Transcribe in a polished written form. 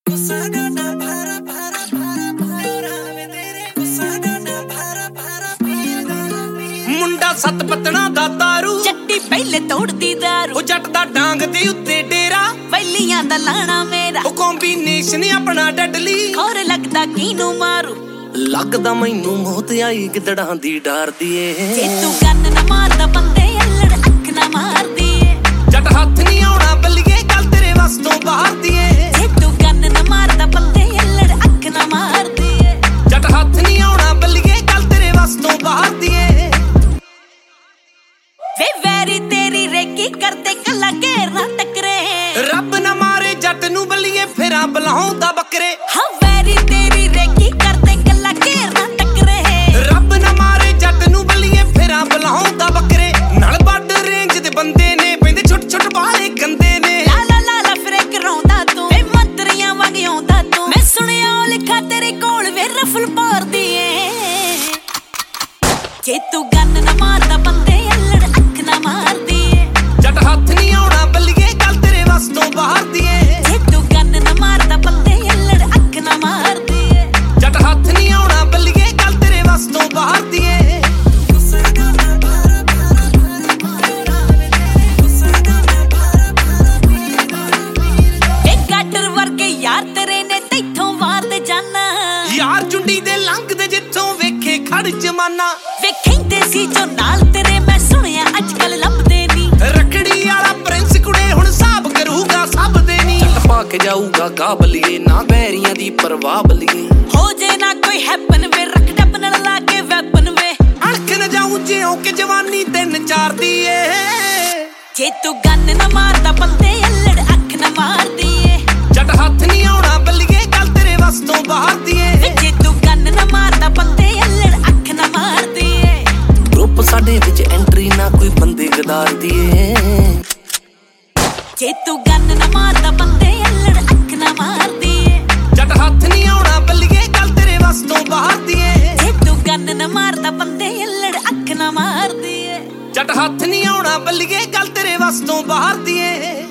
ਮੁੰਡਾ ਸੱਤ ਪਤਣਾ ਦਾ ਤਾਰੂ ਚੱਟੀ ਪਹਿਲੇ ਤੋੜਦੀ ਦਾਰੂ ਉਹ ਜੱਟ ਦਾ ਡਾਂਗ ਦੇ ਉੱਤੇ ਡੇਰਾ ਵੈਲੀਆਂ ਦਾ ਲਾਣਾ ਮੇਰਾ ਉਹ ਕੰਬੀਨੇਸ਼ਨ ਆਪਣਾ ਡੈਡਲੀ ਹੋਰ ਲੱਗਦਾ ਕਿਨੂੰ ਮਾਰੂ ਲੱਗਦਾ ਮੈਨੂੰ ਮੌਤ ਆਈ ਗਿੱਦੜਾਂ ਦੀ ਡਰਦੀ ਏ ਜੇ ਤੂੰ ਕੰਨ ਨਾ ਮਾਰਦਾ ਬੰਦੇ ਅਲੜ ਅੱਖ ਨਾ ਮਾਰਦੀ ਏ ਜੱਟ ਹੱਥ ਨਹੀਂ ਆਉਣਾ ਬੱਲੀਏ ਗੱਲ ਤੇਰੇ ਵੱਸ ਤੋਂ ਬਾਹਰ ਦੀ ਏ ਜੇ ਤੂੰ ਕੰਨ ਨਾ ਮਾਰਦਾ ਬੰਦੇ ਅਲੜ ਅੱਖ ਨਾ ਮਾਰਦੀ ਏ ਜੱਟ ਹੱਥ ਨਹੀਂ ਆਉਣਾ ਬੱਲੀਏ ਗੱਲ ਤੇਰੇ ਵੱਸ ਤੋਂ ਬਾਹਰ ਦੀ ਏ ਵੇ ਵੈਰੀ ਤੇਰੀ ਰੇਕੀ ਕਰਦੇ ਕੱਲਾ ਘੇਰ ਨਾ ਟਕਰੇ ਰੱਬ ਨਾ ਮਾਰੇ ਜੱਟ ਨੂੰ ਬੱਲੀਏ ਫੇਰਾਂ ਬਲਾਉਂਦਾ ਬੱਕਰੇ ਹਾਂ ਵੈਰੀ ਤੇਰੀ ਰੇਕੀ ਕਰਦੇ ਕੱਲਾ ਘੇਰ ਨਾ ਟਕਰੇ ਰੱਬ ਨਾ ਮਾਰੇ ਜੱਟ ਨੂੰ ਬੱਲੀਏ ਫੇਰਾਂ ਬਲਾਉਂਦਾ ਬੱਕਰੇ ਨਾਲ ਵੱਡ ਰੇਂਜ ਦੇ ਬੰਦੇ ਨੇ ਪੈਂਦੇ ਛੁੱਟ ਛੁੱਟ ਬਾਲੇ ਗੰਦੇ ਨੇ ਲਾ ਫਿਰੇ ਕਰਾਉਂਦਾ ਤੂੰ ਵੇ ਮੰਤਰੀਆਂ ਵਾਂਗ ਆਉਂਦਾ ਤੂੰ ਮੈਂ ਸੁਣਿਆ ਉਹ ਲਿਖਾ ਤੇਰੇ ਕੋਲ ਵੇ ਰਫਲ ਪਾਰਦੀ ਏ ਜੇ ਤੂੰ ਗੰਨ ਨਾ ਮਾਰਦਾ ਬੰਦੇ ਅਲੜ ਅੱਖ ਨਾ ਮਾਰਦੀ ਏ ਜੱਟ ਹੱਥ ਨਹੀਂ ਆਉਣਾ ਬੱਲੀਏ ਗੱਲ ਤੇਰੇ ਵੱਸ ਤੋਂ ਬਾਹਰ ਦੀ ਏ ਜੇ ਤੂੰ ਗੰਨ ਨਾ ਮਾਰਦਾ ਬੰਦੇ ਅਲੜ ਅੱਖ ਨਾ ਮਾਰਦੀ ਏ ਜੱਟ ਹੱਥ ਨਹੀਂ ਆਉਣਾ ਬੱਲੀਏ ਗੱਲ ਤੇਰੇ ਵੱਸ ਤੋਂ ਬਾਹਰ ਦੀ ਏ ਗਾਟਰ ਵਰਗੇ ਯਾਰ ਤੇਰੇ ਨੇ ਤੈਥੋਂ ਵਾਰਦੇ ਜਾਨਾ ਯਾਰ ਚੁੰਡੀ ਦੇ ਲੰਘਦੇ ਜਿੱਥੋਂ ਵੇਖੇ ਖੜ ਜਮਾਨਾ ਵੇਖੈਂਦੇ ਸੀ ਜੋ ਨਾਲ ਤੇਰੇ ਮੈਂ ਸੁਣਿਆ ਅੱਜ ਕੱਲ ਲੱਭਦੇ ਨੀ ਰੱਖੜੀ ਵਾਲਾ ਪ੍ਰਿੰਸ ਕੁੜੇ ਹੁਣ ਹਿਸਾਬ ਕਰੂਗਾ ਸਭ ਦੇ ਨੀ ਚੱਟ ਪਾ ਕੇ ਜਾਊਗਾ ਕਾਬਲੀਏ ਨਾ ਬੈਰੀਆਂ ਦੀ ਪਰਵਾਹ ਬਲੀਏ ਹੋ ਜੇ ਨਾ ਕੋਈ ਹੈਪਨ ਵੇ ਰੱਖ ਡੱਬ ਨਾਲ ਲਾ ਕੇ ਵੈਪਨ ਵੇ ਅਣਖ ਨਾ ਜਾਊ ਜਿਉਂ ਕਿ ਜਵਾਨੀ ਤਿੰਨ ਚਾਰ ਦੀ ਏ ਜੇ ਤੂੰ ਗੰਨ ਨਾ ਮਾਰਦਾ ਬੰਦੇ ਅਲੜ ਅੱਖ ਨਾ ਮਾਰਦੀ ਏ ਜੱਟ ਹੱਥ ਨਹੀਂ ਆਉਣਾ ਬੱਲੀਏ ਗੱਲ ਤੇਰੇ ਵੱਸ ਤੋਂ ਬਾਹਰ ਦੀ ਏ ਜੇ ਤੂੰ ਗੰਨ ਨਾ ਮਾਰਦਾ ਬੰਦੇ ਅਲੜ ਅੱਖ ਨਾ ਮਾਰਦੀ ਏ ਗਰੁੱਪ ਸਾਡੇ ਵਿੱਚ ਐਂਟਰੀ ਨਾ ਕੋਈ ਬੰਦੇ ਗਦਾਰਦੀ ਏ ਜੇ ਤੂੰ ਗੰਨ ਨਾ ਮਾਰਦਾ ਬੰਦੇ ਅਲੜ ਅੱਖ ਨਾ ਮਾਰਦੀ ਏ ਜੱਟ ਹੱਥ ਨਹੀਂ ਆਉਣਾ ਬੱਲੀਏ ਗੱਲ ਤੇਰੇ ਵੱਸ ਤੋਂ ਬਾਹਰ ਦੀ ਏ ਜੇ ਤੂੰ ਗੰਨ ਨਾ ਮਾਰਦਾ ਬੰਦੇ ਅਲੜ ਅੱਖ ਨਾ ਮਾਰਦੀ ਏ ਜੱਟ ਹੱਥ ਨਹੀਂ ਆਉਣਾ ਬੱਲੀਏ ਗੱਲ ਤੇਰੇ ਵੱਸ ਤੋਂ ਬਾਹਰ ਦੀ ਏ